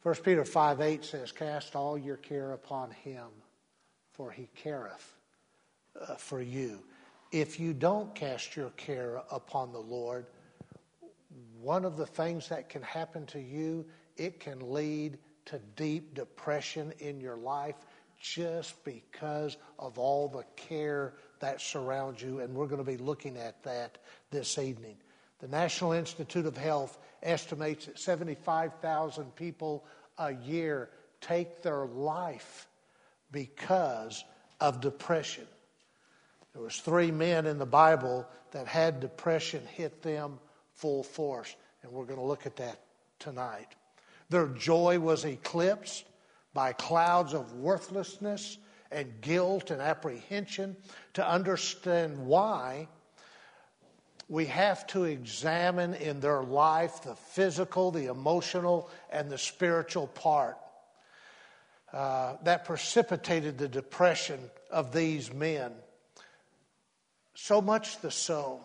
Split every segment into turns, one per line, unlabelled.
Peter 5:8 says, cast all your care upon him, for he careth for you. If you don't cast your care upon the Lord, one of the things that can happen to you, it can lead to deep depression in your life just because of all the care that surrounds you. And we're going to be looking at that this evening. The National Institute of Health estimates that 75,000 people a year take their life because of depression. There was 3 men in the Bible that had depression hit them full force, and we're going to look at that tonight. Their joy was eclipsed by clouds of worthlessness and guilt and apprehension. To understand why, we have to examine in their life the physical, the emotional, and the spiritual part that precipitated the depression of these men. So much so,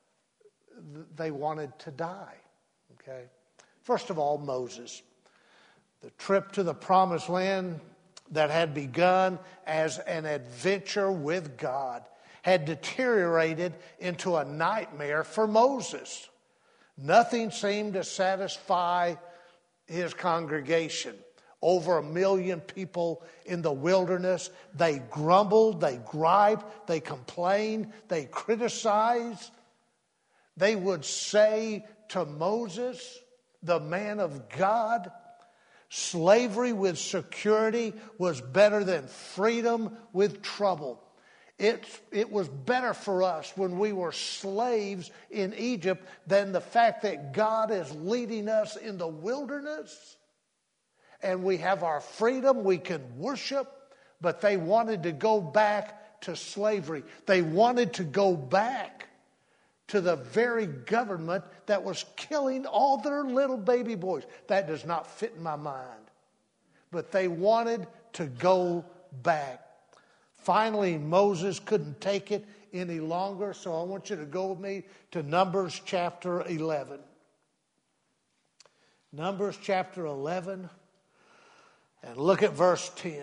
they wanted to die. Okay. First of all, Moses. The trip to the promised land that had begun as an adventure with God had deteriorated into a nightmare for Moses. Nothing seemed to satisfy his congregation. Over 1 million people in the wilderness. They grumbled, they griped, they complained, they criticized. They would say to Moses, the man of God, slavery with security was better than freedom with trouble. It was better for us when we were slaves in Egypt than the fact that God is leading us in the wilderness. And we have our freedom, we can worship, but they wanted to go back to slavery. They wanted to go back to the very government that was killing all their little baby boys. That does not fit in my mind. But they wanted to go back. Finally, Moses couldn't take it any longer, so I want you to go with me to Numbers chapter 11. Numbers chapter 11. And look at verse 10.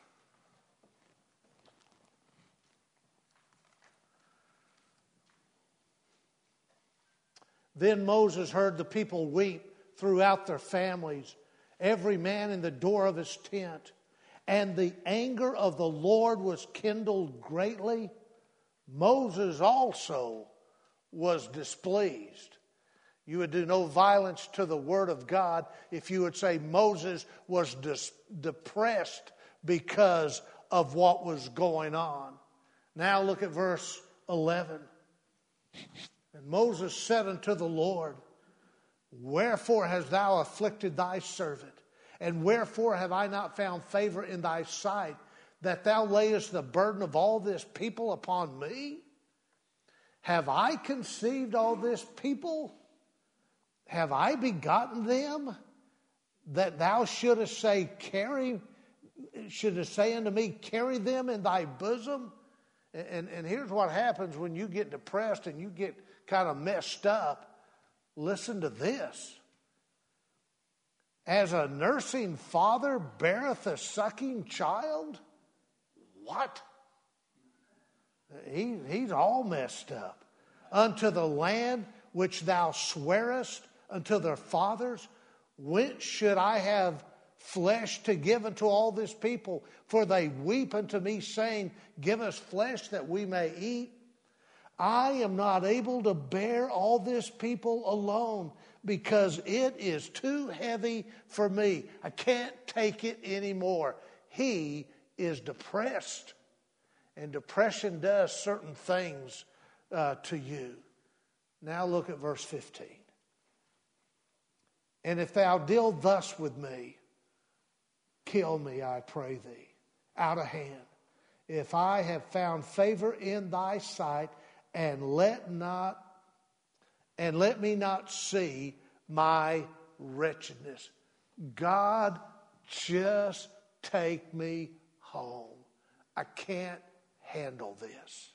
Then Moses heard the people weep throughout their families, every man in the door of his tent. And the anger of the Lord was kindled greatly. Moses also was displeased. You would do no violence to the word of God if you would say Moses was depressed because of what was going on. Now look at verse 11. And Moses said unto the Lord, wherefore hast thou afflicted thy servant? And wherefore have I not found favor in thy sight, that thou layest the burden of all this people upon me? Have I conceived all this people? Have I begotten them, that thou shouldest say unto me, carry them in thy bosom? And here's what happens when you get depressed and you get kind of messed up. Listen to this. As a nursing father beareth a sucking child? What? He's all messed up. Unto the land which thou swearest unto their fathers, whence should I have flesh to give unto all this people? For they weep unto me, saying, give us flesh that we may eat. I am not able to bear all this people alone, because it is too heavy for me. I can't take it anymore. He is depressed. And depression does certain things to you. Now look at verse 15. And if thou deal thus with me, kill me, I pray thee, out of hand. If I have found favor in thy sight, and let me not see my wretchedness. God, just take me home. I can't handle this.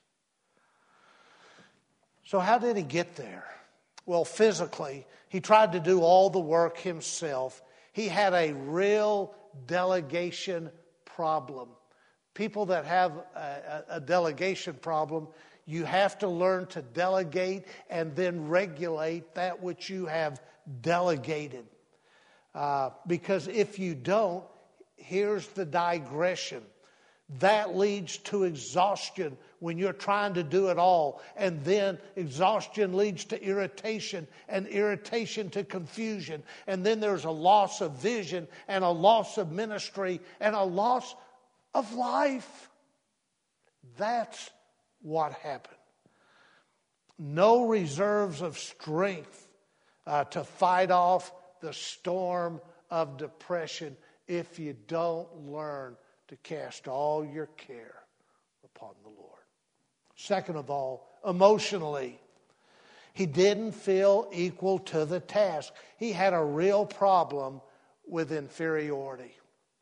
So how did he get there? Well, physically, he tried to do all the work himself. He had a real delegation problem. People that have a delegation problem, you have to learn to delegate and then regulate that which you have delegated. Because if you don't, here's the digression. That leads to exhaustion when you're trying to do it all. And then exhaustion leads to irritation, and irritation to confusion. And then there's a loss of vision, and a loss of ministry, and a loss of life. That's what happened. No reserves of strength to fight off the storm of depression if you don't learn to cast all your care upon the Lord. Second of all, emotionally, he didn't feel equal to the task. He had a real problem with inferiority.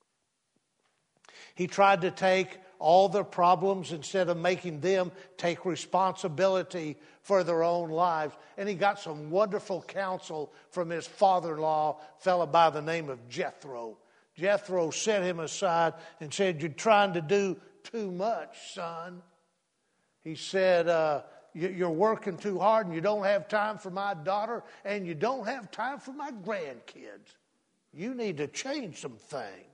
He tried to take all their problems instead of making them take responsibility for their own lives. And he got some wonderful counsel from his father-in-law, a fellow by the name of Jethro. Jethro set him aside and said, "You're trying to do too much, son." He said, "You're working too hard and you don't have time for my daughter and you don't have time for my grandkids. You need to change some things."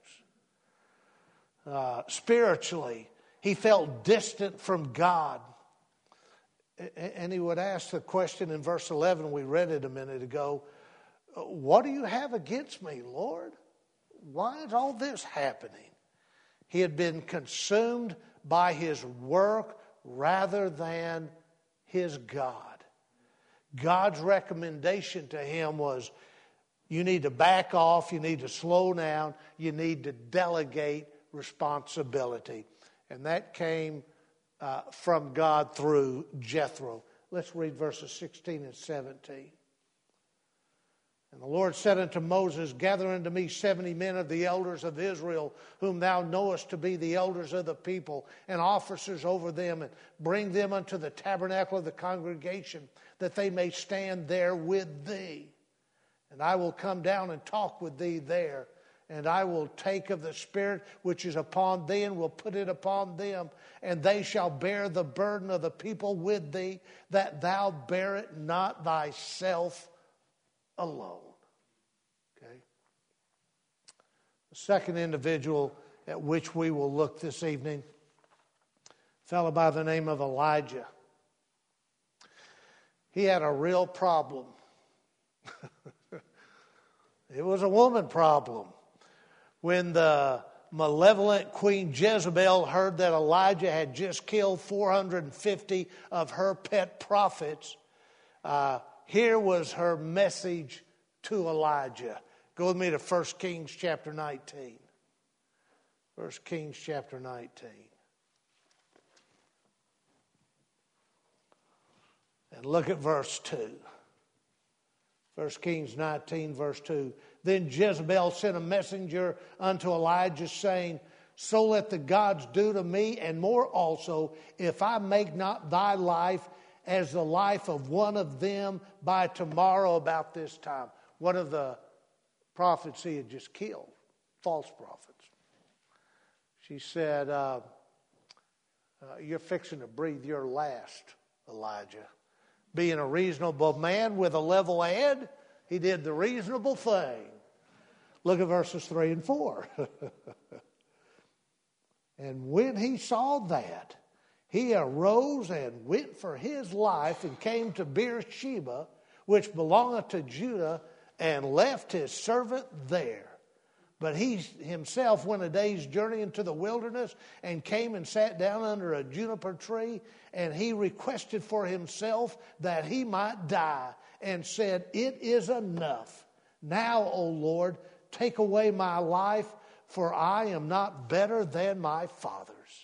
Spiritually, he felt distant from God. And he would ask the question in verse 11, we read it a minute ago, "What do you have against me, Lord? Why is all this happening?" He had been consumed by his work rather than his God. God's recommendation to him was, you need to back off, you need to slow down, you need to delegate responsibility. And that came from God through Jethro. Let's read verses 16 and 17. "And the Lord said unto Moses, Gather unto me 70 men of the elders of Israel, whom thou knowest to be the elders of the people, and officers over them, and bring them unto the tabernacle of the congregation, that they may stand there with thee. And I will come down and talk with thee there. And I will take of the Spirit which is upon thee, and will put it upon them. And they shall bear the burden of the people with thee, that thou bear it not thyself alone." Okay. The second individual at which we will look this evening, a fellow by the name of Elijah. He had a real problem. It was a woman problem. When the malevolent Queen Jezebel heard that Elijah had just killed 450 of her pet prophets, here was her message to Elijah. Go with me to 1 Kings chapter 19. 1 Kings chapter 19. And look at verse 2. 1 Kings 19, verse 2. "Then Jezebel sent a messenger unto Elijah, saying, So let the gods do to me, and more also, if I make not thy life as the life of one of them by tomorrow about this time." One of the prophets he had just killed, false prophets. She said, "You're fixing to breathe your last, Elijah." Being a reasonable man with a level head, he did the reasonable thing. Look at verses 3 and 4. "And when he saw that, he arose and went for his life, and came to Beersheba, which belongeth to Judah, and left his servant there. But he himself went a day's journey into the wilderness, and came and sat down under a juniper tree, and he requested for himself that he might die, and said, It is enough. Now, O Lord, take away my life, for I am not better than my fathers."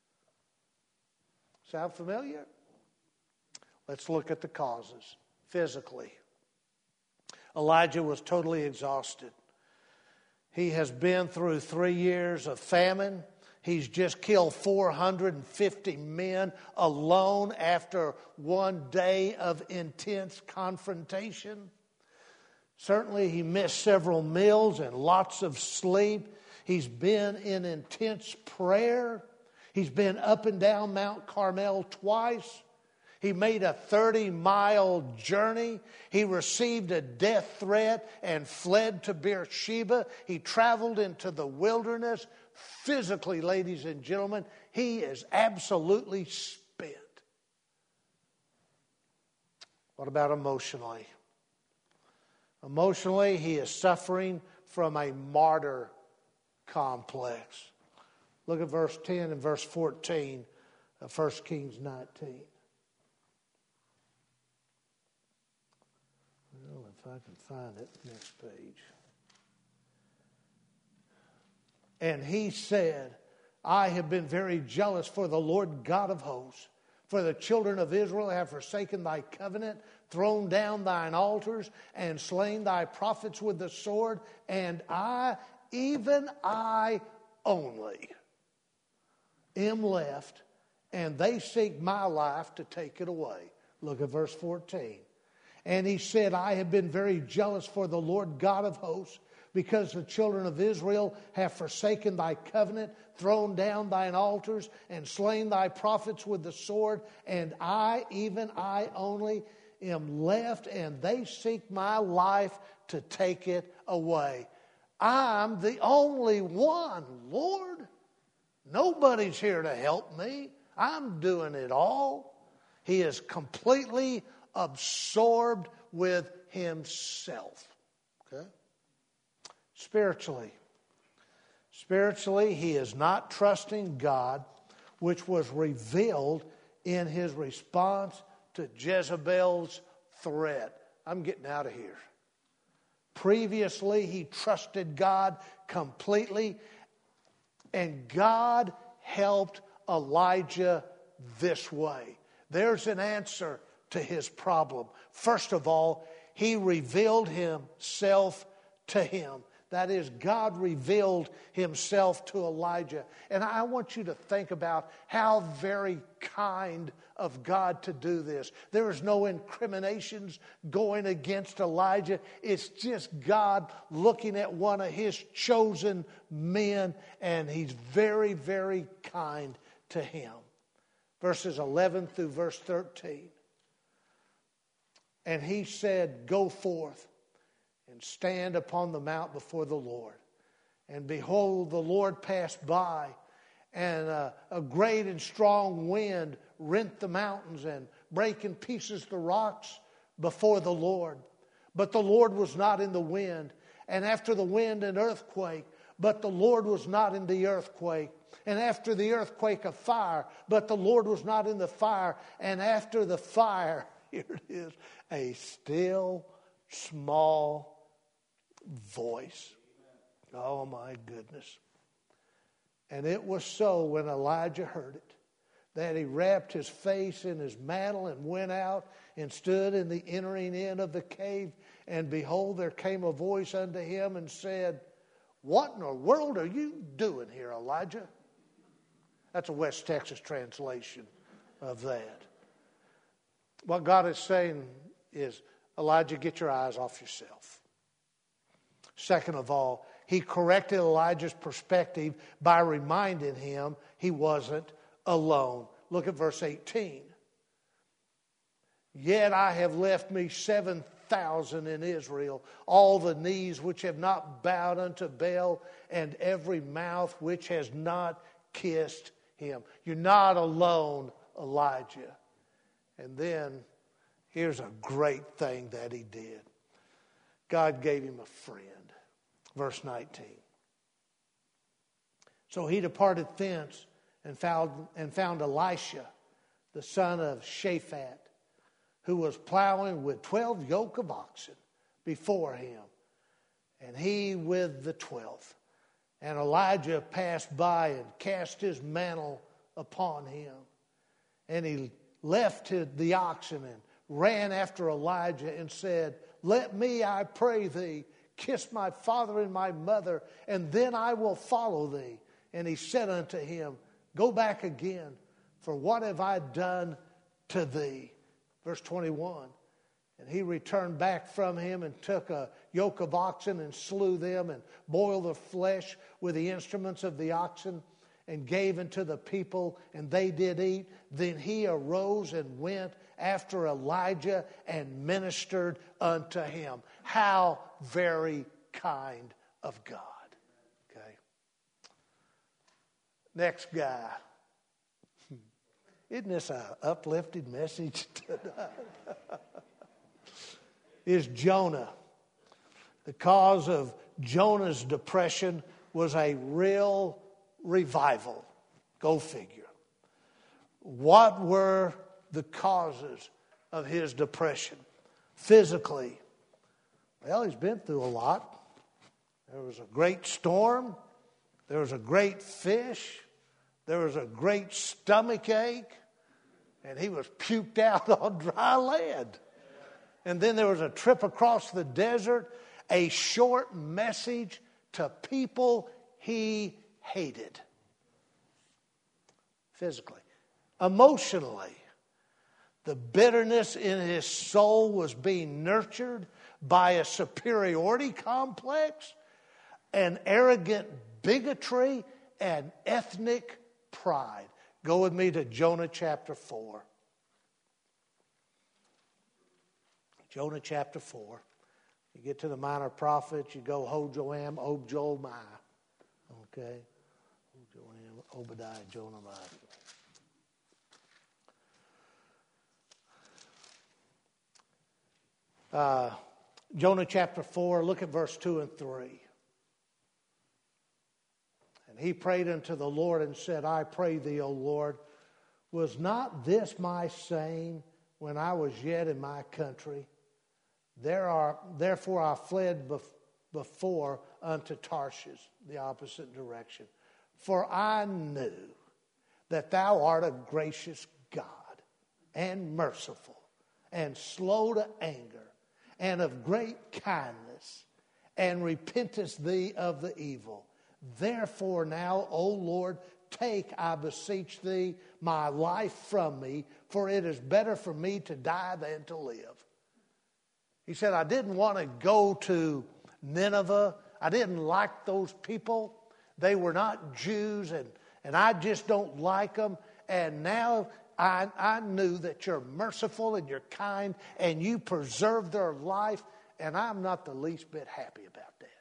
Sound familiar? Let's look at the causes. Physically, Elijah was totally exhausted. He has been through 3 years of famine. He's just killed 450 men alone after one day of intense confrontation. Certainly he missed several meals and lots of sleep. He's been in intense prayer. He's been up and down Mount Carmel twice. He made a 30-mile journey. He received a death threat and fled to Beersheba. He traveled into the wilderness. Physically, ladies and gentlemen, he is absolutely spent. What about emotionally? Emotionally, he is suffering from a martyr complex. Look at verse 10 and verse 14 of 1 Kings 19. Well, if I can find it, next page. And he said, I have been very jealous for the Lord God of hosts. For the children of Israel have forsaken thy covenant, thrown down thine altars, and slain thy prophets with the sword. And I, even I only, am left, and they seek my life to take it away. Look at verse 14. And he said, I have been very jealous for the Lord God of hosts, because the children of Israel have forsaken thy covenant, thrown down thine altars, and slain thy prophets with the sword. And I, even I only, am left, and they seek my life to take it away. I'm the only one, Lord. Nobody's here to help me. I'm doing it all. He is completely absorbed with himself. Okay? Spiritually, he is not trusting God, which was revealed in his response to Jezebel's threat. I'm getting out of here. Previously, he trusted God completely, and God helped Elijah this way. There's an answer to his problem. First of all, he revealed himself to him. That is, God revealed himself to Elijah. And I want you to think about how very kind of God to do this. There is no incriminations going against Elijah. It's just God looking at one of his chosen men, and he's very, very kind to him. Verses 11 through verse 13. And he said, go forth and stand upon the mount before the Lord. And behold, the Lord passed by, and a great and strong wind rent the mountains and brake in pieces the rocks before the Lord. But the Lord was not in the wind. And after the wind, an earthquake. But the Lord was not in the earthquake. And after the earthquake, a fire. But the Lord was not in the fire. And after the fire, here it is, a still, small voice. Oh my goodness. And it was so when Elijah heard it, that he wrapped his face in his mantle and went out and stood in the entering in of the cave. And behold, there came a voice unto him and said, what in the world are you doing here, Elijah? That's a West Texas translation of that. What God is saying is, Elijah, get your eyes off yourself. Second of all, he corrected Elijah's perspective by reminding him he wasn't alone. Look at verse 18. Yet I have left me 7,000 in Israel, all the knees which have not bowed unto Baal, and every mouth which has not kissed him. You're not alone, Elijah. And then here's a great thing that he did. God gave him a friend. Verse 19. So he departed thence and found Elisha, the son of Shaphat, who was plowing with 12 yoke of oxen before him, and he with the 12th. And Elijah passed by and cast his mantle upon him. And he left the oxen and ran after Elijah and said, let me, I pray thee, kiss my father and my mother, and then I will follow thee. And he said unto him, go back again, for what have I done to thee? Verse 21. And he returned back from him and took a yoke of oxen and slew them and boiled the flesh with the instruments of the oxen and gave unto the people, and they did eat. Then he arose and went after Elijah and ministered unto him. How very kind of God. Okay. Next guy. Isn't this an uplifting message tonight? Is Jonah. The cause of Jonah's depression was a real revival. Go figure. What were the causes of his depression? Physically, well, he's been through a lot. There was a great storm. There was a great fish. There was a great stomach ache. And he was puked out on dry land. And then there was a trip across the desert, a short message to people he hated. Physically. Emotionally, the bitterness in his soul was being nurtured by a superiority complex, an arrogant bigotry, and ethnic pride. Go with me to Jonah chapter 4. Jonah chapter 4. You get to the minor prophets, you go Ho-Joam, Ob-Joel-Mai. Okay? Ho-Joam, Obadiah, Jonah, Jonah chapter 4, look at verse 2 and 3. And he prayed unto the Lord and said, I pray thee, O Lord, was not this my saying when I was yet in my country? Therefore I fled before unto Tarshish, the opposite direction. For I knew that thou art a gracious God and merciful and slow to anger and of great kindness, and repentest thee of the evil. Therefore now, O Lord, take, I beseech thee, my life from me, for it is better for me to die than to live. He said, I didn't want to go to Nineveh. I didn't like those people. They were not Jews, and I just don't like them. And now I knew that you're merciful and you're kind and you preserve their life, and I'm not the least bit happy about that.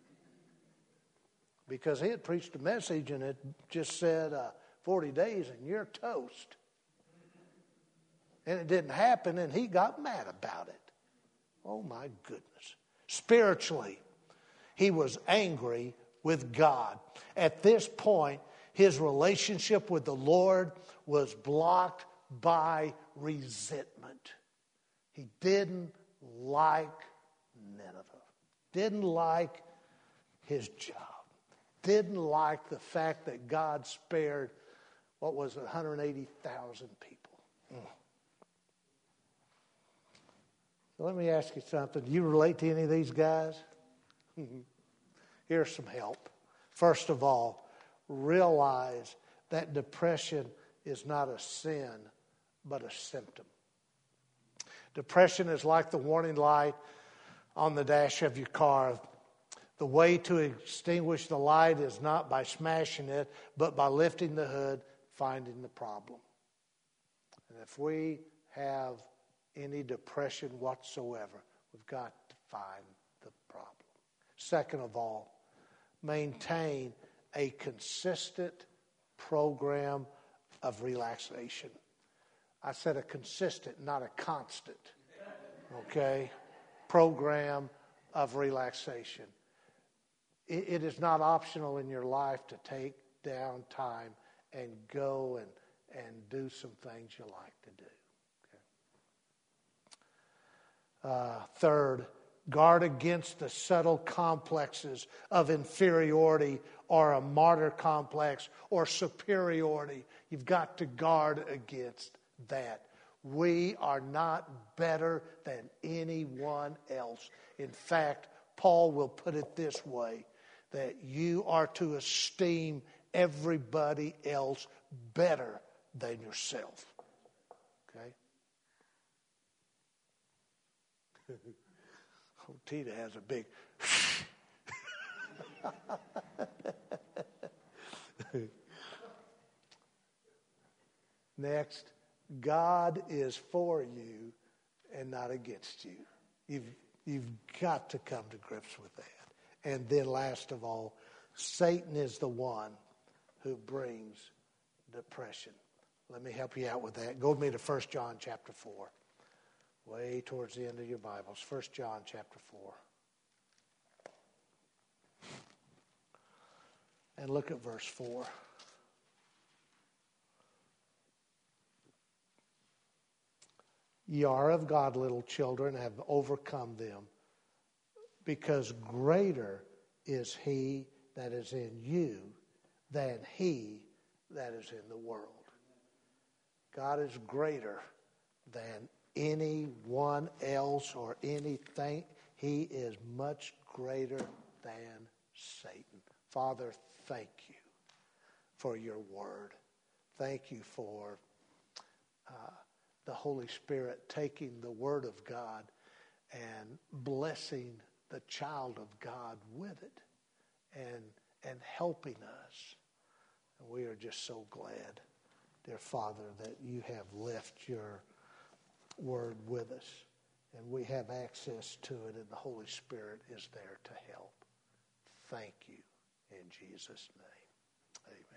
Because he had preached a message and it just said 40 days and you're toast. And it didn't happen, and he got mad about it. Oh my goodness. Spiritually, he was angry with God. At this point, his relationship with the Lord was blocked by resentment. He didn't like Nineveh. Didn't like his job. Didn't like the fact that God spared, what was it, 180,000 people. So let me ask you something. Do you relate to any of these guys? Here's some help. First of all, realize that depression is not a sin, but a symptom. Depression is like the warning light on the dash of your car. The way to extinguish the light is not by smashing it, but by lifting the hood, finding the problem. And if we have any depression whatsoever, we've got to find the problem. Second of all, maintain a consistent program of relaxation. I said a consistent, not a constant. Okay? Program of relaxation. It is not optional in your life to take down time and go and do some things you like to do. Okay? Third, guard against the subtle complexes of inferiority or a martyr complex or superiority. You've got to guard against that. We are not better than anyone else. In fact, Paul will put it this way, that you are to esteem everybody else better than yourself. Okay? Tina has a big... Next, God is for you and not against you. You've got to come to grips with that. And then last of all, Satan is the one who brings depression. Let me help you out with that. Go with me to 1 John chapter 4. Way towards the end of your Bibles. 1 John chapter 4. And look at verse 4. Ye are of God, little children, have overcome them, because greater is he that is in you than he that is in the world. God is greater than anyone else or anything. He is much greater than Satan. Father, thank you for your word. Thank you for the Holy Spirit taking the word of God and blessing the child of God with it and helping us. And we are just so glad, dear Father, that you have left your word with us. And we have access to it, and the Holy Spirit is there to help. Thank you in Jesus' name. Amen.